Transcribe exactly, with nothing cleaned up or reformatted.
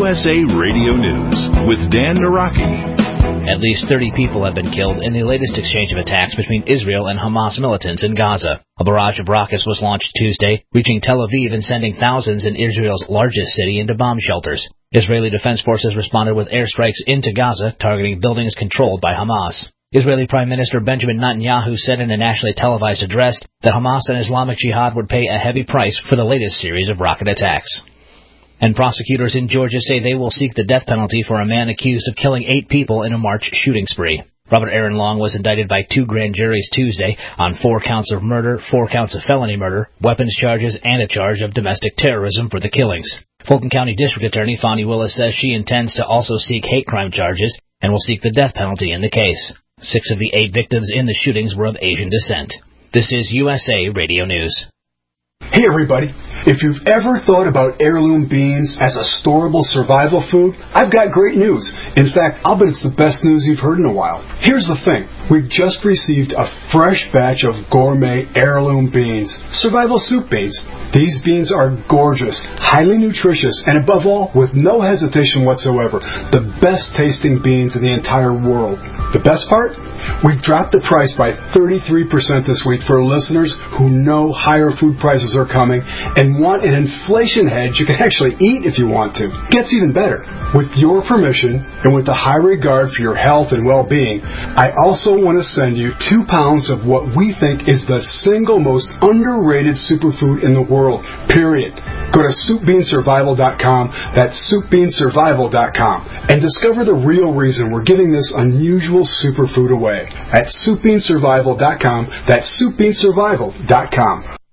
S A Radio News with Dan Naraki. At least thirty people have been killed in the latest exchange of attacks between Israel and Hamas militants in Gaza. A barrage of rockets was launched Tuesday, reaching Tel Aviv and sending thousands in Israel's largest city into bomb shelters. Israeli Defense Forces responded with airstrikes into Gaza, targeting buildings controlled by Hamas. Israeli Prime Minister Benjamin Netanyahu said in a nationally televised address that Hamas and Islamic Jihad would pay a heavy price for the latest series of rocket attacks. And prosecutors in Georgia say they will seek the death penalty for a man accused of killing eight people in a March shooting spree. Robert Aaron Long was indicted by two grand juries Tuesday on four counts of murder, four counts of felony murder, weapons charges, and a charge of domestic terrorism for the killings. Fulton County District Attorney Fonnie Willis says she intends to also seek hate crime charges and will seek the death penalty in the case. Six of the eight victims in the shootings were of Asian descent. This is U S A Radio News. Hey everybody, if you've ever thought about heirloom beans as a storable survival food, I've got great news. In fact, I'll bet it's the best news you've heard in a while. Here's the thing. We've just received a fresh batch of gourmet heirloom beans, survival soup beans. These beans are gorgeous, highly nutritious, and above all, with no hesitation whatsoever, the best tasting beans in the entire world. The best part? We've dropped the price by thirty-three percent this week for listeners who know higher food prices are coming and want an inflation hedge you can actually eat if you want to. Gets even better. With your permission and with a high regard for your health and well-being, I also want to send you two pounds of what we think is the single most underrated superfood in the world, period. Go to soup bean survival dot com, that's soup bean survival dot com, and discover the real reason we're giving this unusual superfood away at soup bean survival dot com, that's soup bean survival dot com.